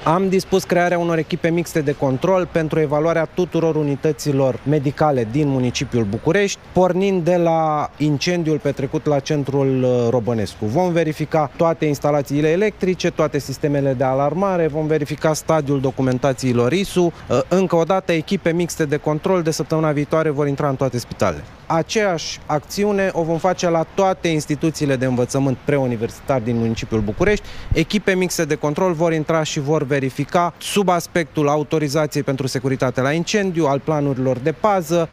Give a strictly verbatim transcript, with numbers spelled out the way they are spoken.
Am dispus crearea unor echipe mixte de control pentru evaluarea tuturor unităților medicale din municipiul București, pornind de la incendiul petrecut la centrul Robănescu. Vom verifica toate instalațiile electrice, toate sistemele de alarmare, vom verifica stadiul documentațiilor I S U. Încă o dată, echipe mixte de control de săptămâna viitoare vor intra în toate spitalele. Aceeași acțiune o vom face la toate instituțiile de învățământ preuniversitar din municipiul București. Echipe mixte de control vor intra și vor verifica sub aspectul autorizației pentru securitate la incendiu, al planurilor de pază,